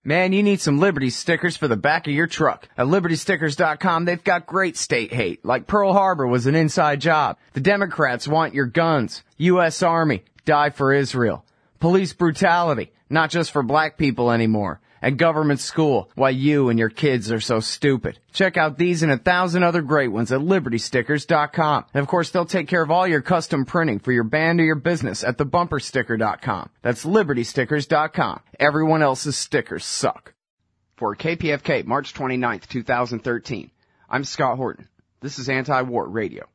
Man, you need some Liberty stickers for the back of your truck. At LibertyStickers.com, they've got great state hate, like Pearl Harbor was an inside job. The Democrats want your guns. U.S. Army, die for Israel. Police brutality, not just for black people anymore. And government school, why you and your kids are so stupid. Check out these and 1,000 other great ones at LibertyStickers.com. And of course, they'll take care of all your custom printing for your band or your business at TheBumperSticker.com. That's LibertyStickers.com. Everyone else's stickers suck. For KPFK, March 29th, 2013, I'm Scott Horton. This is Anti-War Radio.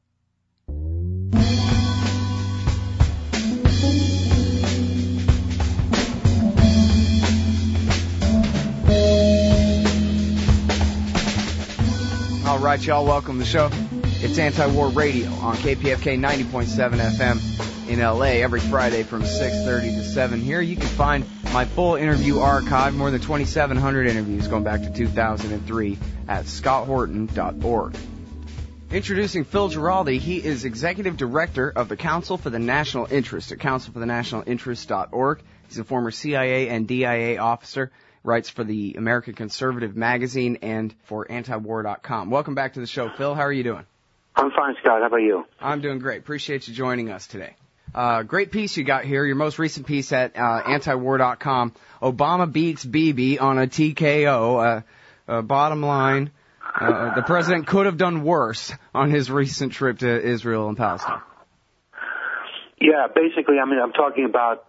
All right, y'all, welcome to the show. It's Anti-War Radio on KPFK 90.7 FM in L.A. every Friday from 6:30 to 7. Here you can find my full interview archive, more than 2,700 interviews going back to 2003 at scotthorton.org. Introducing Phil Giraldi. He is Executive Director of the Council for the National Interest at councilforthenationalinterest.org. He's a former CIA and DIA officer. Writes for the American Conservative magazine and for antiwar.com. Welcome back to the show, Phil. How are you doing? I'm fine, Scott. How about you? I'm doing great. Appreciate you joining us today. Great piece you got here, your most recent piece at antiwar.com. Obama beats Bibi on a TKO. Bottom line, the president could have done worse on his recent trip to Israel and Palestine. Yeah, basically, I mean, I'm talking about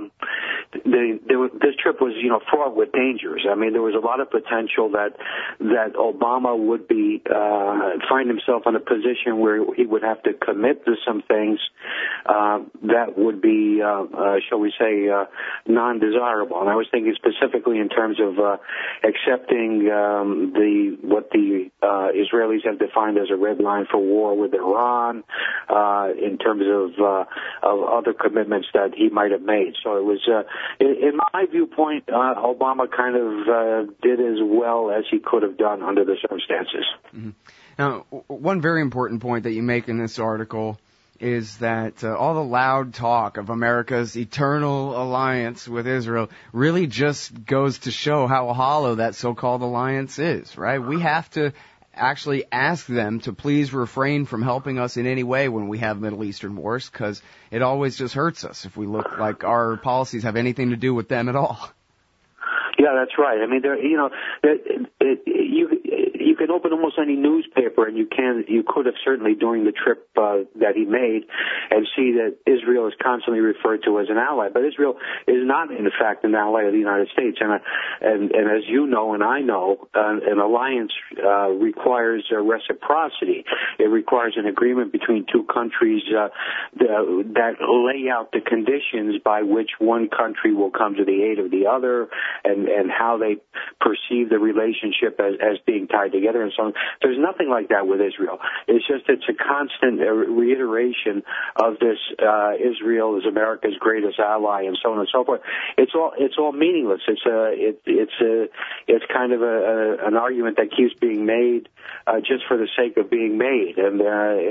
this trip was, fraught with dangers. I mean, there was a lot of potential that Obama would be find himself in a position where he would have to commit to some things that would be, shall we say, non-desirable. And I was thinking specifically in terms of accepting what the Israelis have defined as a red line for war with Iran, in terms of other commitments that he might have made. So it was, in my viewpoint, Obama kind of did as well as he could have done under the circumstances. Mm-hmm. Now, one very important point that you make in this article is that all the loud talk of America's eternal alliance with Israel really just goes to show how hollow that so-called alliance is, right? We have to actually ask them to please refrain from helping us in any way when we have Middle Eastern wars, because it always just hurts us if we look like our policies have anything to do with them at all. Yeah, that's right. I mean, you can open almost any newspaper, and you could have certainly during the trip that he made, and see that Israel is constantly referred to as an ally. But Israel is not, in fact, an ally of the United States. And as you know, and I know, an alliance requires reciprocity. It requires an agreement between two countries that lay out the conditions by which one country will come to the aid of the other, and how they perceive the relationship as being tied together and so on. There's nothing like that with Israel. It's a constant reiteration of this Israel is America's greatest ally and so on and so forth. It's all meaningless. It's kind of an argument that keeps being made just for the sake of being made, and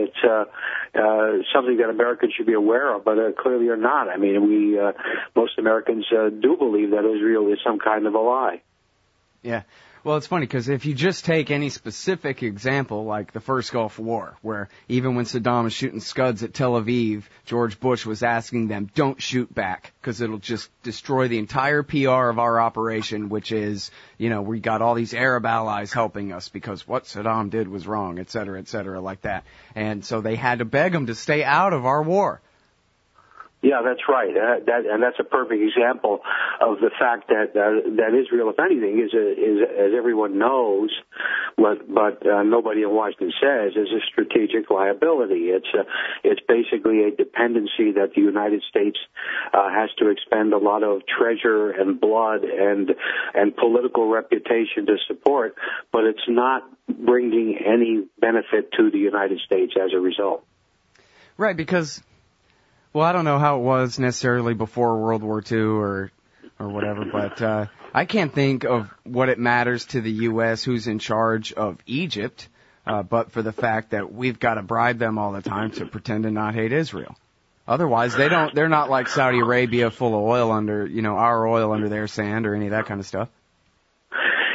it's something that Americans should be aware of, but clearly are not. I mean, most Americans do believe that Israel is some kind of ally. Yeah. Well, it's funny because if you just take any specific example, like the first Gulf War, where even when Saddam was shooting Scuds at Tel Aviv, George Bush was asking them, don't shoot back, because it'll just destroy the entire PR of our operation, which is, we got all these Arab allies helping us because what Saddam did was wrong, et cetera, like that. And so they had to beg him to stay out of our war. Yeah, that's right. And that's a perfect example of the fact that Israel, if anything, is as everyone knows, but nobody in Washington says, is a strategic liability. It's basically a dependency that the United States has to expend a lot of treasure and blood and political reputation to support, but it's not bringing any benefit to the United States as a result. Right, because, well, I don't know how it was necessarily before World War II or whatever, but I can't think of what it matters to the U.S. who's in charge of Egypt, but for the fact that we've got to bribe them all the time to pretend to not hate Israel. Otherwise, they're not like Saudi Arabia full of oil under, our oil under their sand or any of that kind of stuff.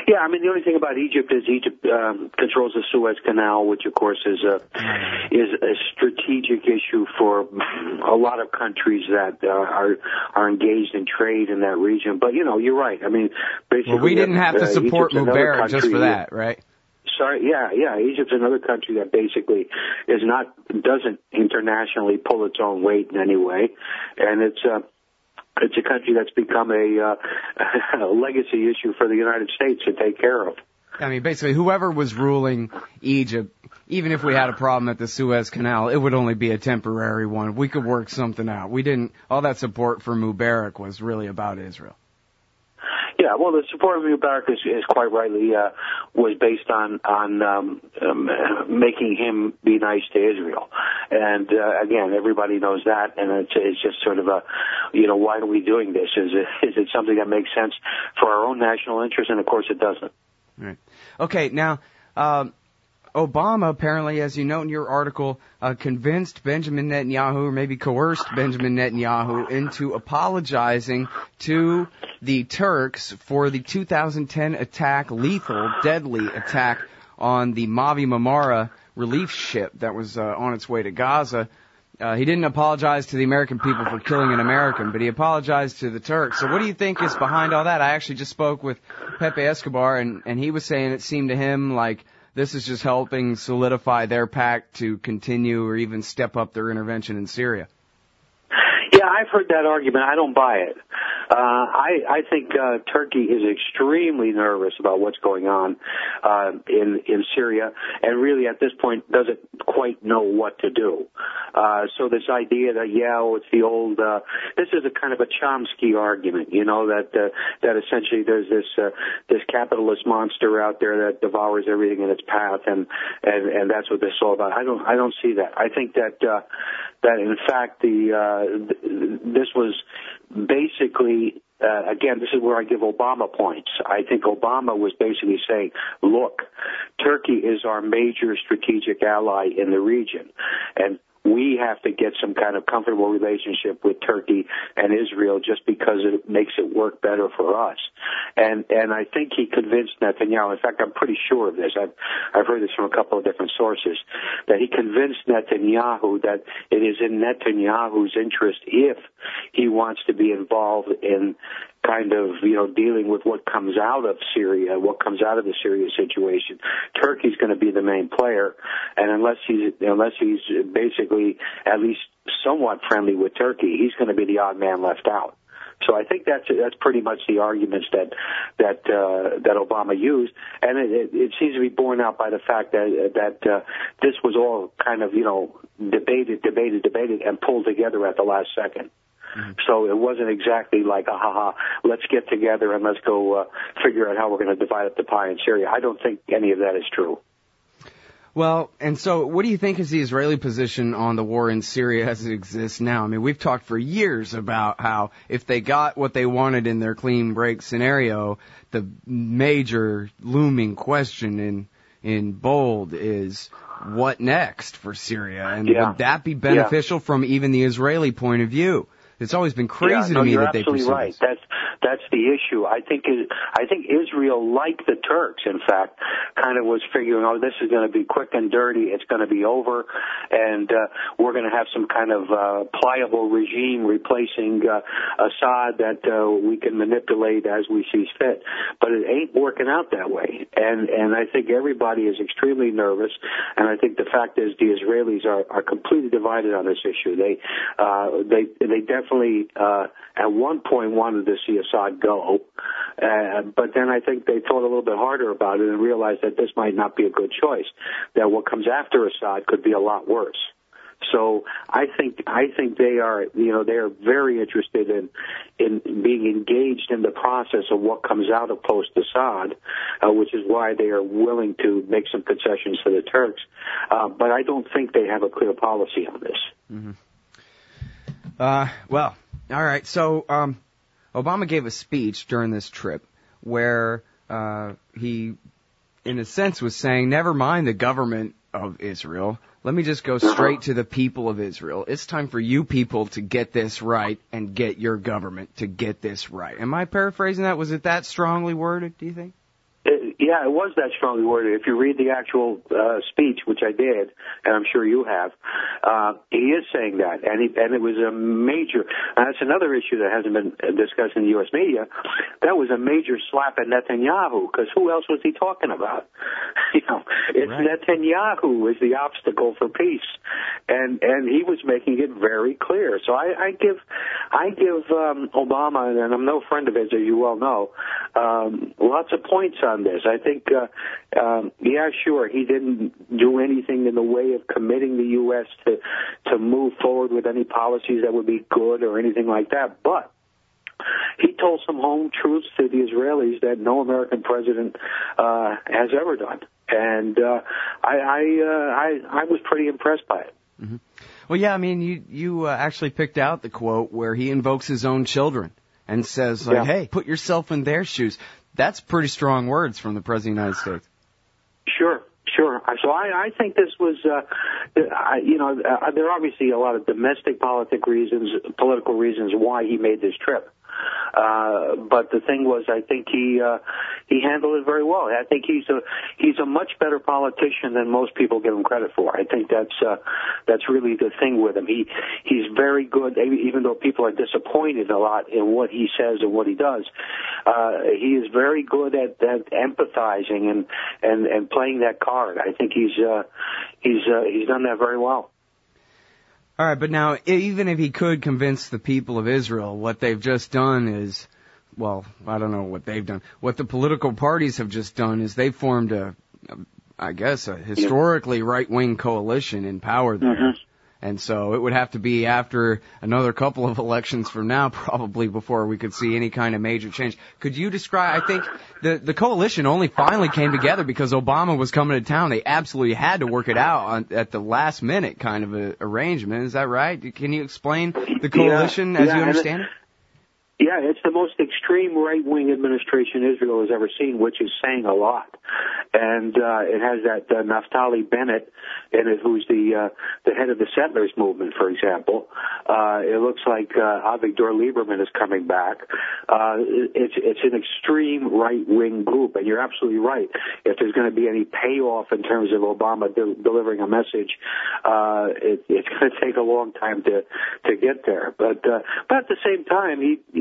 Yeah, I mean, the only thing about Egypt is Egypt controls the Suez Canal, which of course is a strategic issue for a lot of countries that are engaged in trade in that region. But you're right. I mean, basically, we didn't have to support Mubarak just for that, right? Sorry, yeah. Egypt's another country that basically doesn't internationally pull its own weight in any way, and it's a country that's become a legacy issue for the United States to take care of. I mean, basically, whoever was ruling Egypt, even if we had a problem at the Suez Canal, it would only be a temporary one. We could work something out. All that support for Mubarak was really about Israel. Yeah, well, the support of Mubarak is quite rightly was based on making him be nice to Israel, and again, everybody knows that, and it's just sort of why are we doing this? Is it something that makes sense for our own national interest? And of course, it doesn't. Right. Okay. Now, Obama apparently, as you note in your article, convinced Benjamin Netanyahu, or maybe coerced Benjamin Netanyahu, into apologizing to the Turks for the 2010 attack, lethal, deadly attack on the Mavi Marmara relief ship that was on its way to Gaza. He didn't apologize to the American people for killing an American, but he apologized to the Turks. So what do you think is behind all that? I actually just spoke with Pepe Escobar, and he was saying it seemed to him like this is just helping solidify their pact to continue or even step up their intervention in Syria. Yeah, I've heard that argument. I don't buy it. I think Turkey is extremely nervous about what's going on in Syria, and really at this point doesn't quite know what to do. So this idea that it's the old this is a kind of a Chomsky argument, that essentially there's this capitalist monster out there that devours everything in its path, and that's what this is all about. I don't see that. I think that in fact this was basically, again, this is where I give Obama points. I think Obama was basically saying, look, Turkey is our major strategic ally in the region, and we have to get some kind of comfortable relationship with Turkey and Israel just because it makes it work better for us. And I think he convinced Netanyahu, in fact, I'm pretty sure of this, I've heard this from a couple of different sources, that he convinced Netanyahu that it is in Netanyahu's interest, if he wants to be involved in kind of, dealing with what comes out of Syria, what comes out of the Syria situation. Turkey's going to be the main player, and unless he's basically at least somewhat friendly with Turkey, he's going to be the odd man left out. So I think that's pretty much the arguments that Obama used, and it seems to be borne out by the fact that this was all kind of debated, and pulled together at the last second. Mm-hmm. So it wasn't exactly like, let's get together and let's go figure out how we're going to divide up the pie in Syria. I don't think any of that is true. Well, and so what do you think is the Israeli position on the war in Syria as it exists now? I mean, we've talked for years about how if they got what they wanted in their clean break scenario, the major looming question in bold is what next for Syria? And would that be beneficial from even the Israeli point of view? It's always been crazy to me that they pursue right. this. That's the issue. I think Israel, like the Turks, in fact, kind of was figuring, this is going to be quick and dirty. It's going to be over, and we're going to have some kind of pliable regime replacing Assad that we can manipulate as we see fit. But it ain't working out that way, and I think everybody is extremely nervous. And I think the fact is the Israelis are completely divided on this issue. They definitely at one point wanted to see Assad go, but then I think they thought a little bit harder about it and realized that this might not be a good choice, that what comes after Assad could be a lot worse. So I think they are very interested in being engaged in the process of what comes out of post-Assad, which is why they are willing to make some concessions to the Turks. But I don't think they have a clear policy on this. Mm-hmm. Well, all right. So Obama gave a speech during this trip where he, in a sense, was saying, never mind the government of Israel. Let me just go straight to the people of Israel. It's time for you people to get this right and get your government to get this right. Am I paraphrasing that? Was it that strongly worded, do you think? Yeah, it was that strongly worded. If you read the actual speech, which I did, and I'm sure you have, he is saying that, and it was a major. That's another issue that hasn't been discussed in the U.S. media. That was a major slap at Netanyahu, because who else was he talking about? It's right. Netanyahu is the obstacle for peace, and he was making it very clear. So I give Obama, and I'm no friend of his, as you well know, lots of points on this. I think, yeah, sure, he didn't do anything in the way of committing the U.S. to move forward with any policies that would be good or anything like that, but he told some home truths to the Israelis that no American president has ever done, and I was pretty impressed by it. Mm-hmm. Well, yeah, I mean, you actually picked out the quote where he invokes his own children and says, like, hey, put yourself in their shoes. That's pretty strong words from the President of the United States. Sure. So I think this was, there are obviously a lot of domestic political reasons why he made this trip. But the thing was, I think he handled it very well. I think he's a much better politician than most people give him credit for. I think that's really the thing with him. He's very good, even though people are disappointed a lot in what he says and what he does. He is very good at empathizing and playing that card. I think he's done that very well. All right, but now, even if he could convince the people of Israel, what they've just done is, well, I don't know what they've done. What the political parties have just done is they've formed a historically right-wing coalition in power there. Mm-hmm. And so it would have to be after another couple of elections from now, probably, before we could see any kind of major change. Could you describe, I think the coalition only finally came together because Obama was coming to town. They absolutely had to work it out at the last minute kind of a arrangement. Is that right? Can you explain the coalition as you understand it? Yeah, it's the most extreme right-wing administration Israel has ever seen, which is saying a lot. And it has that Naftali Bennett in it, who's the head of the settlers movement, for example. It looks like Avigdor Lieberman is coming back. It's an extreme right-wing group, and you're absolutely right. If there's going to be any payoff in terms of Obama delivering a message, it's going to take a long time to get there. But at the same time,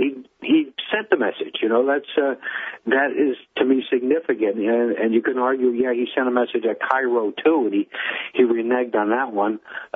he sent the message. That is to me significant, and you can argue, yeah, he sent a message at Cairo too, and he reneged on that one.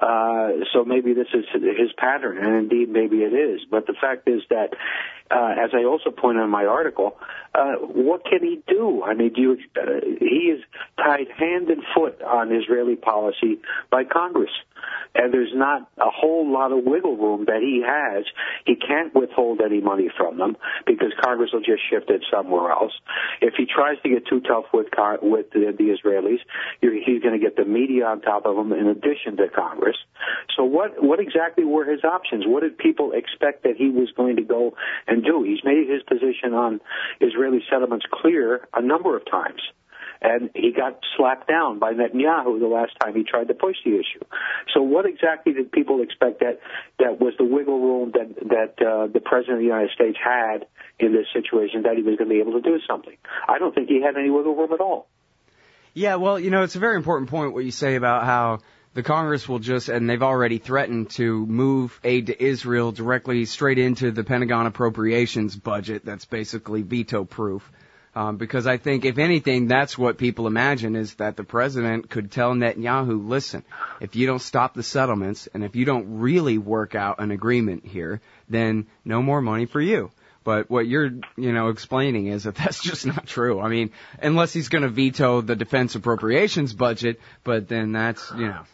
So maybe this is his pattern, and indeed maybe it is. But the fact is that, as I also point out in my article, what can he do? I mean, he is tied hand and foot on Israeli policy by Congress. And there's not a whole lot of wiggle room that he has. He can't withhold any money from them because Congress will just shift it somewhere else. If he tries to get too tough with the Israelis, he's going to get the media on top of him in addition to Congress. So what exactly were his options? What did people expect that he was going to go and do? He's made his position on Israeli settlements clear a number of times. And he got slapped down by Netanyahu the last time he tried to push the issue. So what exactly did people expect that was the wiggle room that the President of the United States had in this situation, that he was going to be able to do something? I don't think he had any wiggle room at all. Yeah, well, it's a very important point what you say about how the Congress will just, and they've already threatened to move aid to Israel directly straight into the Pentagon appropriations budget that's basically veto-proof. Because I think, if anything, that's what people imagine, is that the president could tell Netanyahu, listen, if you don't stop the settlements and if you don't really work out an agreement here, then no more money for you. But what you're, explaining is that that's just not true. I mean, unless he's going to veto the defense appropriations budget, but then that's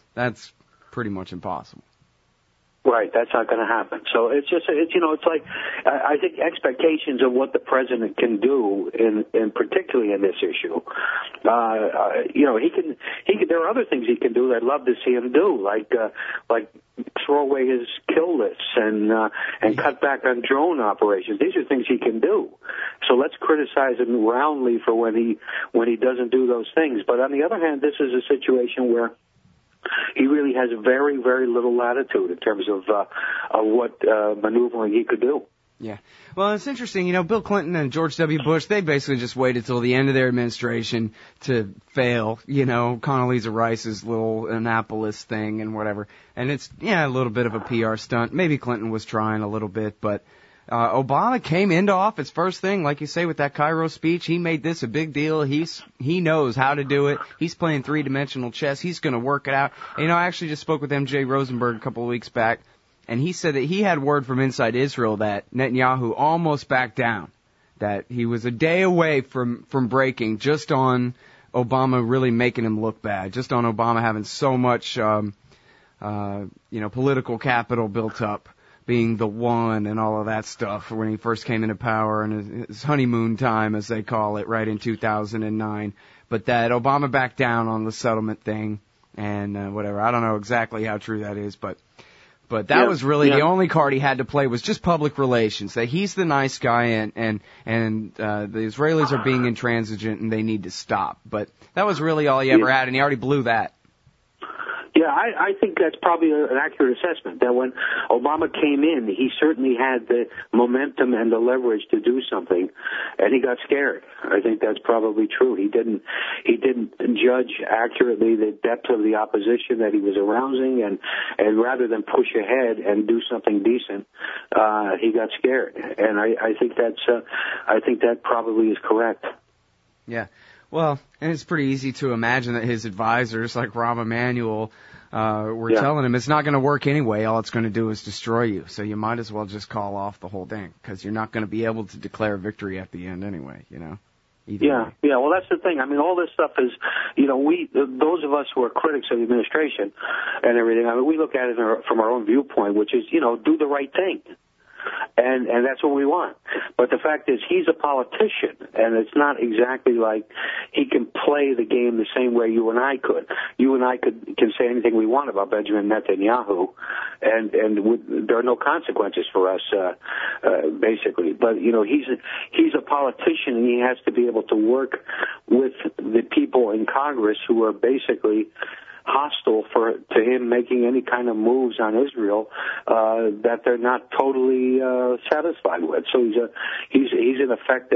pretty much impossible. Right, that's not going to happen. So it's like, I think expectations of what the president can do in particularly in this issue, he can, there are other things he can do that I'd love to see him do, like throw away his kill lists and cut back on drone operations. These are things he can do. So let's criticize him roundly for when he doesn't do those things. But on the other hand, this is a situation where he really has very, very little latitude in terms of what maneuvering he could do. Yeah. Well, it's interesting. Bill Clinton and George W. Bush, they basically just waited till the end of their administration to fail, Condoleezza Rice's little Annapolis thing and whatever. And it's, a little bit of a PR stunt. Maybe Clinton was trying a little bit, but Obama came into office first thing, like you say, with that Cairo speech. He made this a big deal. He knows how to do it. He's playing three-dimensional chess. He's going to work it out. I actually just spoke with MJ Rosenberg a couple of weeks back. And he said that he had word from inside Israel that Netanyahu almost backed down, that he was a day away from breaking just on Obama really making him look bad, just on Obama having so much, political capital built up, being the one and all of that stuff when he first came into power and his honeymoon time, as they call it, right in 2009. But that Obama backed down on the settlement thing and whatever. I don't know exactly how true that is, but that was really the only card he had to play was just public relations. That he's the nice guy and the Israelis are being intransigent and they need to stop. But that was really all he ever had, and he already blew that. Yeah, I think that's probably an accurate assessment, that when Obama came in, he certainly had the momentum and the leverage to do something, and he got scared. I think that's probably true. He didn't judge accurately the depth of the opposition that he was arousing, and rather than push ahead and do something decent, he got scared. And I think that probably is correct. Yeah. Well, and it's pretty easy to imagine that his advisors, like Rahm Emanuel, were telling him it's not going to work anyway. All it's going to do is destroy you. So you might as well just call off the whole thing, because you're not going to be able to declare victory at the end anyway, Either way. Yeah. Well, that's the thing. I mean, all this stuff is, those of us who are critics of the administration and everything, we look at it from our own viewpoint, which is, do the right thing. And that's what we want. But the fact is, he's a politician, and it's not exactly like he can play the game the same way you and I could. You and I can say anything we want about Benjamin Netanyahu, and there are no consequences for us, basically. But he's a politician, and he has to be able to work with the people in Congress who are basically hostile to him making any kind of moves on Israel that they're not totally satisfied with. So he's in effect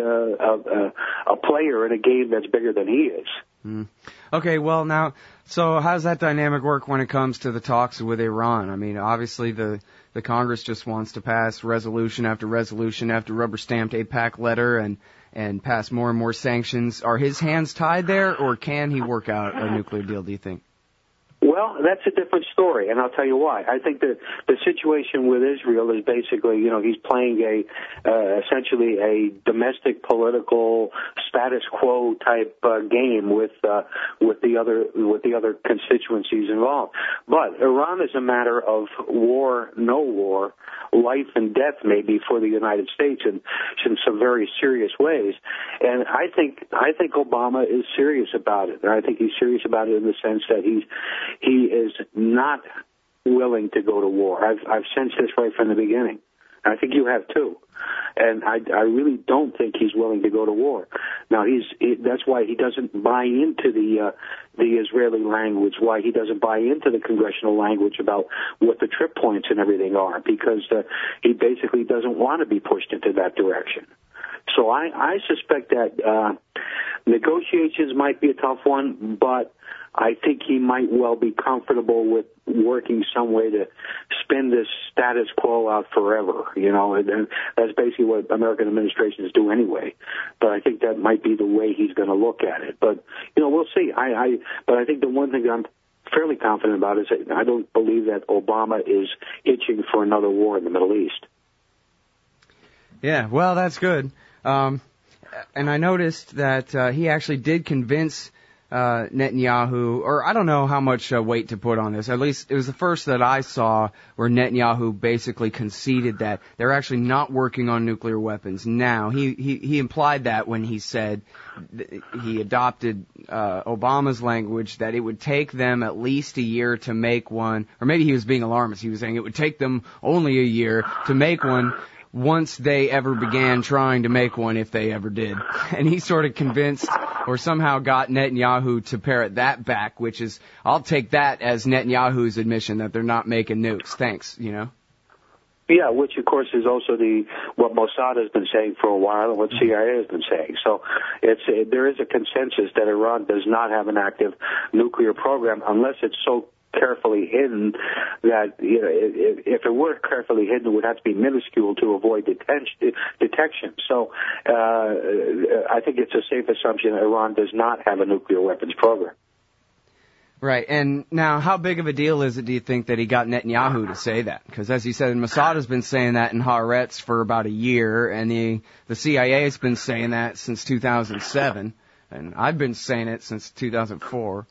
a player in a game that's bigger than he is. Mm. Okay, well now, so how does that dynamic work when it comes to the talks with Iran? I mean, obviously the Congress just wants to pass resolution after resolution after rubber-stamped AIPAC letter and pass more and more sanctions. Are his hands tied there, or can he work out a nuclear deal, do you think? Well, that's a different story, and I'll tell you why. I think the situation with Israel is basically, he's playing essentially a domestic political status quo type game with the other constituencies involved. But Iran is a matter of war, no war, life and death maybe for the United States in some very serious ways. And I think Obama is serious about it. And I think he's serious about it in the sense that he is not willing to go to war. I've sensed this right from the beginning. And I think you have too. And I really don't think he's willing to go to war. Now that's why he doesn't buy into the Israeli language, why he doesn't buy into the congressional language about what the trip points and everything are, because he basically doesn't want to be pushed into that direction. So I suspect that negotiations might be a tough one, but I think he might well be comfortable with working some way to spin this status quo out forever, and that's basically what American administrations do anyway. But I think that might be the way he's going to look at it. But, we'll see. But I think the one thing that I'm fairly confident about is that I don't believe that Obama is itching for another war in the Middle East. Yeah, well, that's good. And I noticed that he actually did convince Netanyahu, or I don't know how much weight to put on this. At least it was the first that I saw where Netanyahu basically conceded that they're actually not working on nuclear weapons now. He implied that when he said he adopted Obama's language that it would take them at least a year to make one, or maybe he was being alarmist. He was saying it would take them only a year to make one once they ever began trying to make one, if they ever did. And he sort of convinced or somehow got Netanyahu to parrot that back, which is, I'll take that as Netanyahu's admission that they're not making nukes. Thanks, Yeah, which of course is also what Mossad has been saying for a while and what CIA has been saying. So there is a consensus that Iran does not have an active nuclear program unless it's so carefully hidden that, you know, if it were carefully hidden, it would have to be minuscule to avoid detection. So I think it's a safe assumption that Iran does not have a nuclear weapons program. Right, and now how big of a deal is it, do you think, that he got Netanyahu to say that? Because as you said, Mossad has been saying that in Haaretz for about a year, and the CIA has been saying that since 2007, and I've been saying it since 2004.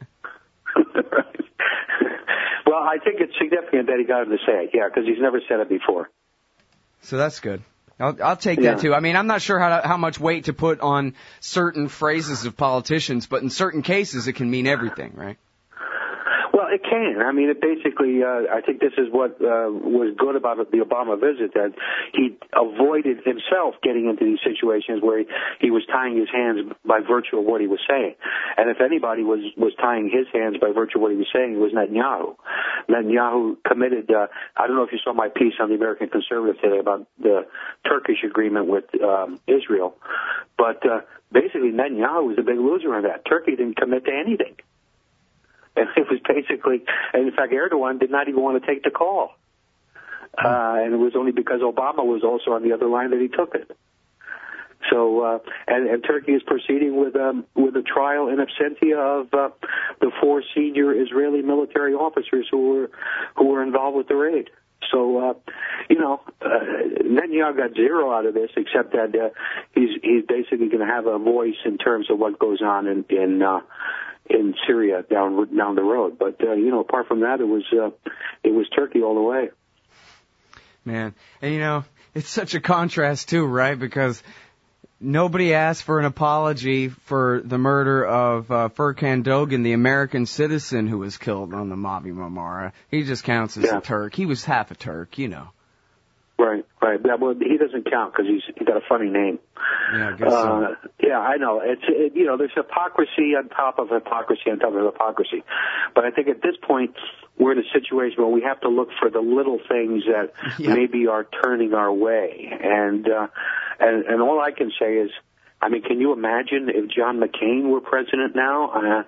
Well, I think it's significant that he got him to say it, yeah, because he's never said it before. So that's good. I'll take that too. I mean, I'm not sure how much weight to put on certain phrases of politicians, but in certain cases it can mean everything, right? Well, it can. I mean, it basically, I think this is what was good about the Obama visit, that he avoided himself getting into these situations where he was tying his hands by virtue of what he was saying. And if anybody was tying his hands by virtue of what he was saying, it was Netanyahu. Netanyahu committed, I don't know if you saw my piece on the American Conservative today about the Turkish agreement with Israel, but basically Netanyahu was a big loser on that. Turkey didn't commit to anything. And it was basically, and in fact, Erdogan did not even want to take the call. And it was only because Obama was also on the other line that he took it. So, and Turkey is proceeding with a trial in absentia of the 4 senior Israeli military officers who were involved with the raid. So, Netanyahu got zero out of this, except that he's basically going to have a voice in terms of what goes on in Syria down the road. But apart from that, it was Turkey all the way. Man, and it's such a contrast too, right? Because nobody asked for an apology for the murder of Furkan Dogan, the American citizen who was killed on the Mavi Marmara. He just counts as a Turk. He was half a Turk, Right. Yeah, well, he doesn't count because he's got a funny name. Yeah, I guess so. Yeah, I know. There's hypocrisy on top of hypocrisy on top of hypocrisy. But I think at this point we're in a situation where we have to look for the little things that maybe are turning our way. And all I can say is, I mean, can you imagine if John McCain were president now?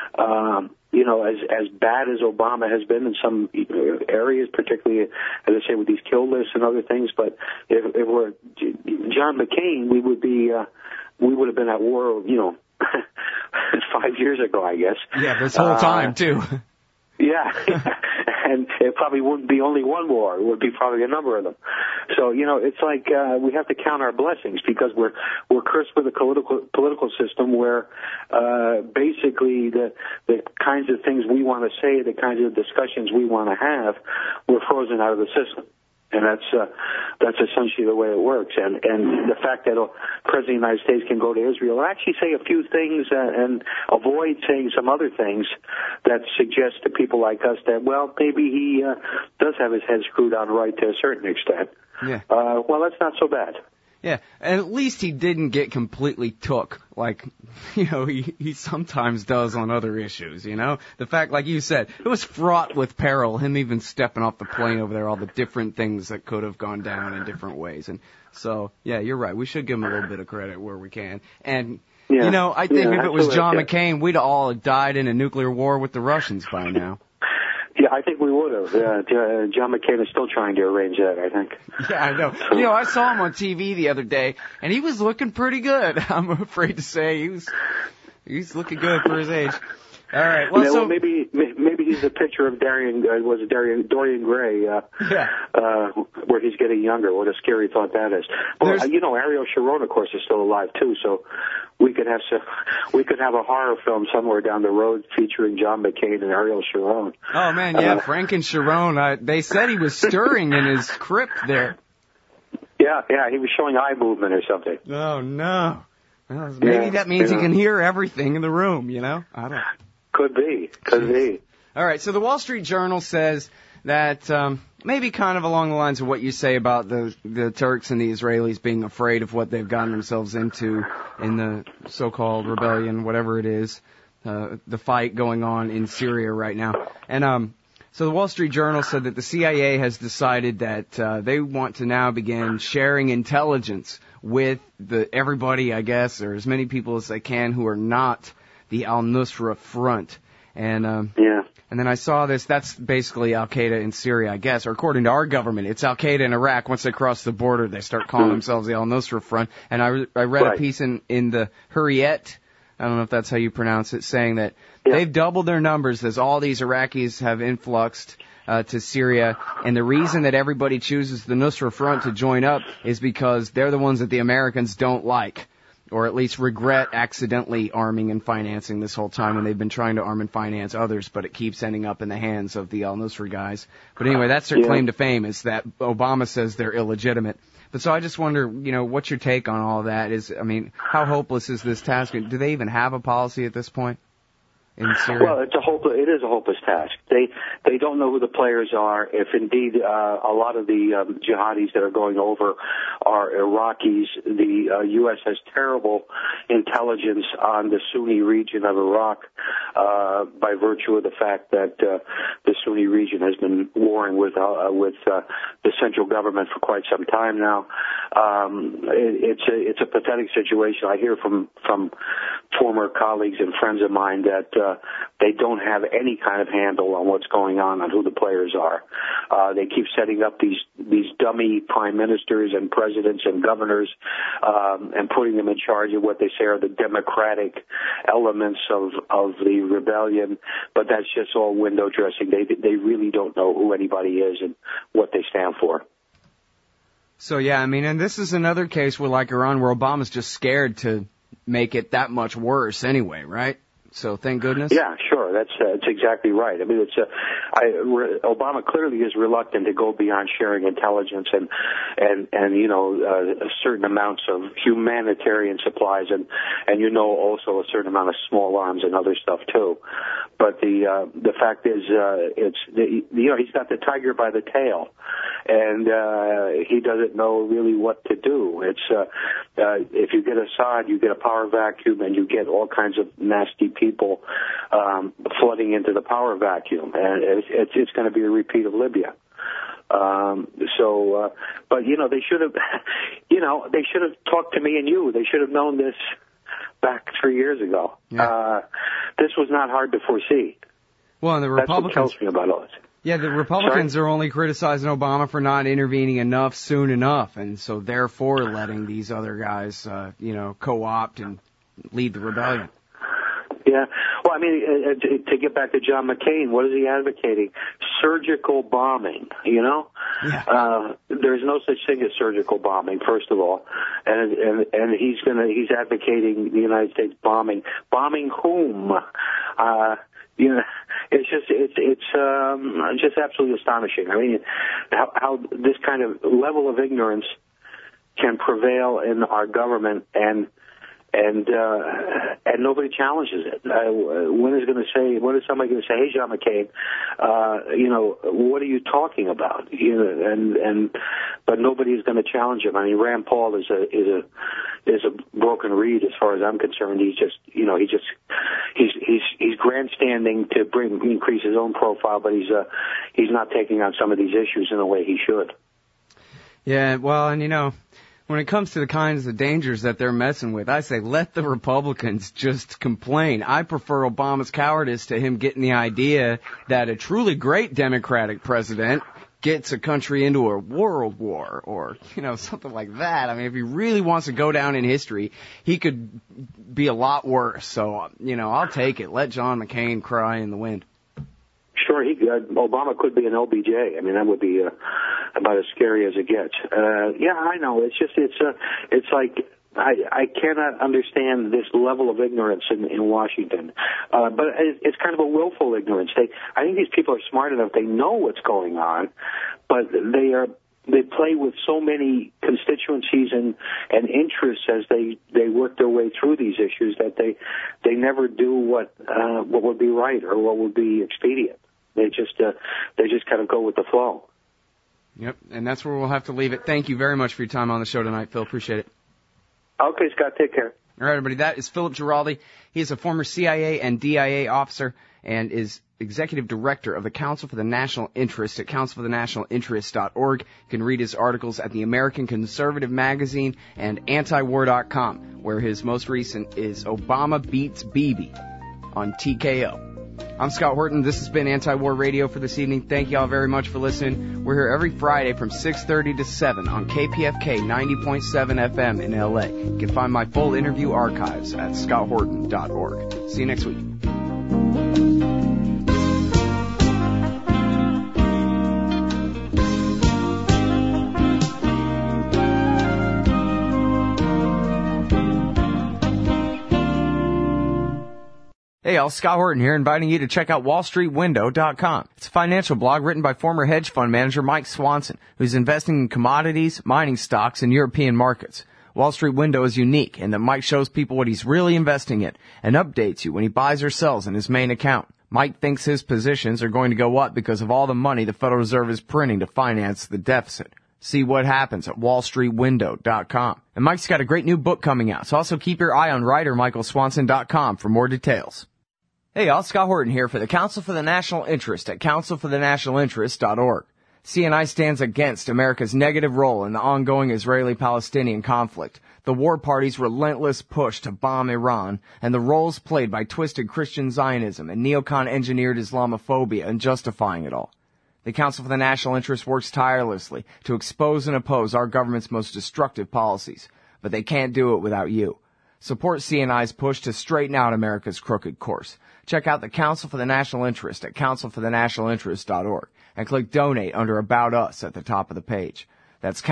As bad as Obama has been in some areas, particularly, as I say, with these kill lists and other things. But if it were John McCain, we would have been at war, 5 years ago, I guess. Yeah, this whole time too. Yeah, and it probably wouldn't be only one war; it would be probably a number of them. So it's like we have to count our blessings because we're cursed with a political system where basically the kinds of things we want to say, the kinds of discussions we want to have, we're frozen out of the system. And that's essentially the way it works. And the fact that a president of the United States can go to Israel and actually say a few things and avoid saying some other things that suggest to people like us that, well, maybe he does have his head screwed on right to a certain extent. Yeah. Well, that's not so bad. Yeah, and at least he didn't get completely took like, he sometimes does on other issues, The fact, like you said, it was fraught with peril, him even stepping off the plane over there, all the different things that could have gone down in different ways. And so, yeah, you're right. We should give him a little bit of credit where we can. And, I think if it was John McCain, we'd all died in a nuclear war with the Russians by now. Yeah, I think we would have. John McCain is still trying to arrange that, I think. Yeah, I know. So. I saw him on TV the other day, and he was looking pretty good. I'm afraid to say he's looking good for his age. All right. Well, maybe he's a picture of Dorian Gray, where he's getting younger. What a scary thought that is. Well, Ariel Sharon, of course, is still alive too. So we could have a horror film somewhere down the road featuring John McCain and Ariel Sharon. Oh man, yeah, Frank and Sharon. They said he was stirring in his crypt there. Yeah, he was showing eye movement or something. Oh no. Well, maybe that means he can hear everything in the room. I don't. Could be. All right, so the Wall Street Journal says that maybe kind of along the lines of what you say about the Turks and the Israelis being afraid of what they've gotten themselves into in the so-called rebellion, whatever it is, the fight going on in Syria right now. And So the Wall Street Journal said that the CIA has decided that they want to now begin sharing intelligence with everybody, I guess, or as many people as they can who are not the al-Nusra Front. And and then I saw this. That's basically Al-Qaeda in Syria, I guess, or according to our government, it's Al-Qaeda in Iraq. Once they cross the border, they start calling themselves the al-Nusra Front. And I read a piece in the Hurriyet, I don't know if that's how you pronounce it, saying that they've doubled their numbers as all these Iraqis have influxed to Syria. And the reason that everybody chooses the Nusra Front to join up is because they're the ones that the Americans don't like, or at least regret accidentally arming and financing this whole time when they've been trying to arm and finance others, but it keeps ending up in the hands of the al-Nusra guys. But anyway, that's their claim to fame, is that Obama says they're illegitimate. But so I just wonder, what's your take on all of that? How hopeless is this task? Do they even have a policy at this point in Syria? Well, it is a hopeless task. They don't know who the players are. If indeed a lot of the jihadis that are going over are Iraqis, the U.S. has terrible intelligence on the Sunni region of Iraq by virtue of the fact that the Sunni region has been warring with the central government for quite some time now. It's a pathetic situation. I hear from former colleagues and friends of mine that they don't have any kind of handle on what's going on who the players are. They keep setting up these dummy prime ministers and presidents and governors and putting them in charge of what they say are the democratic elements of the rebellion, but that's just all window dressing. They really don't know who anybody is and what they stand for. So and this is another case where, like Iran, where Obama's just scared to make it that much worse anyway, right? So thank goodness. Yeah, sure. That's exactly right. I mean, Obama clearly is reluctant to go beyond sharing intelligence and certain amounts of humanitarian supplies and also a certain amount of small arms and other stuff too. But the fact is, he's got the tiger by the tail, and he doesn't know really what to do. It's if you get Assad, you get a power vacuum, and you get all kinds of nasty people flooding into the power vacuum, and it's going to be a repeat of Libya. But they should have, they should have talked to me and you. They should have known this back 3 years ago. Yeah. This was not hard to foresee. Well, and the Republicans. That's what tells me about all this. Yeah, the Republicans are only criticizing Obama for not intervening enough soon enough, and so therefore letting these other guys, co-opt and lead the rebellion. Yeah. Well, I mean, to get back to John McCain, what is he advocating? Surgical bombing, Yeah. There's no such thing as surgical bombing, first of all. And he's advocating the United States bombing. Bombing whom? It's just absolutely astonishing. I mean, how this kind of level of ignorance can prevail in our government and nobody challenges it. When is somebody going to say, "Hey, John McCain, what are you talking about?" But nobody is going to challenge him. I mean, Rand Paul is a broken reed as far as I'm concerned. He's grandstanding to increase his own profile, but he's not taking on some of these issues in the way he should. Yeah, well, and when it comes to the kinds of dangers that they're messing with, I say let the Republicans just complain. I prefer Obama's cowardice to him getting the idea that a truly great Democratic president gets a country into a world war or, something like that. I mean, if he really wants to go down in history, he could be a lot worse. So, I'll take it. Let John McCain cry in the wind. Sure, Obama could be an LBJ. I mean, that would be about as scary as it gets. Yeah, I know. It's like I cannot understand this level of ignorance in Washington. But it's kind of a willful ignorance. I think these people are smart enough. They know what's going on, but they play with so many constituencies and interests as they work their way through these issues that they never do what would be right or what would be expedient. They just kind of go with the flow. Yep, and that's where we'll have to leave it. Thank you very much for your time on the show tonight, Phil. Appreciate it. Okay, Scott, take care. All right, everybody, that is Philip Giraldi. He is a former CIA and DIA officer and is Executive Director of the Council for the National Interest at councilforthenationalinterest.org. You can read his articles at the American Conservative Magazine and antiwar.com, where his most recent is Obama Beats Bibi on TKO. I'm Scott Horton. This has been Anti-War Radio for this evening. Thank you all very much for listening. We're here every Friday from 6:30 to 7 on KPFK 90.7 FM in LA. You can find my full interview archives at scotthorton.org. See you next week. Hey y'all, Scott Horton here, inviting you to check out WallStreetWindow.com. It's a financial blog written by former hedge fund manager Mike Swanson, who's investing in commodities, mining stocks, and European markets. Wall Street Window is unique in that Mike shows people what he's really investing in and updates you when he buys or sells in his main account. Mike thinks his positions are going to go up because of all the money the Federal Reserve is printing to finance the deficit. See what happens at WallStreetWindow.com. And Mike's got a great new book coming out, so also keep your eye on writerMichaelSwanson.com for more details. Hey y'all, Scott Horton here for the Council for the National Interest at councilforthenationalinterest.org. CNI stands against America's negative role in the ongoing Israeli-Palestinian conflict, the war party's relentless push to bomb Iran, and the roles played by twisted Christian Zionism and neocon-engineered Islamophobia in justifying it all. The Council for the National Interest works tirelessly to expose and oppose our government's most destructive policies, but they can't do it without you. Support CNI's push to straighten out America's crooked course. Check out the Council for the National Interest at councilforthenationalinterest.org and click Donate under About Us at the top of the page. That's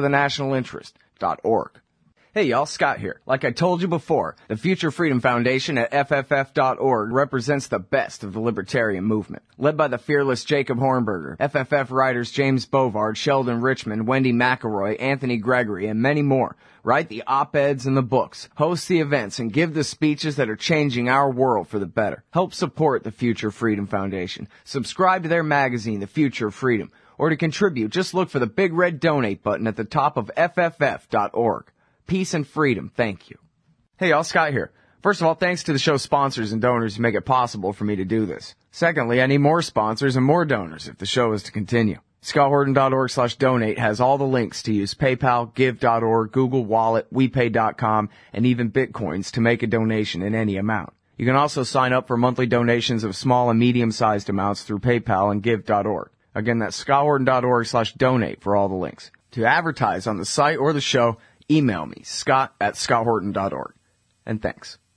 councilforthenationalinterest.org. Hey y'all, Scott here. Like I told you before, the Future Freedom Foundation at FFF.org represents the best of the libertarian movement. Led by the fearless Jacob Hornberger, FFF writers James Bovard, Sheldon Richman, Wendy McElroy, Anthony Gregory, and many more write the op-eds and the books, host the events, and give the speeches that are changing our world for the better. Help support the Future Freedom Foundation. Subscribe to their magazine, The Future of Freedom. Or to contribute, just look for the big red donate button at the top of FFF.org. Peace and freedom. Thank you. Hey y'all, Scott here. First of all, thanks to the show's sponsors and donors who make it possible for me to do this. Secondly, I need more sponsors and more donors if the show is to continue. ScottHorton.org/donate has all the links to use PayPal, Give.org, Google Wallet, WePay.com, and even Bitcoins to make a donation in any amount. You can also sign up for monthly donations of small and medium-sized amounts through PayPal and Give.org. Again, that's ScottHorton.org/donate for all the links. To advertise on the site or the show, email me, Scott@ScottHorton.org. And thanks.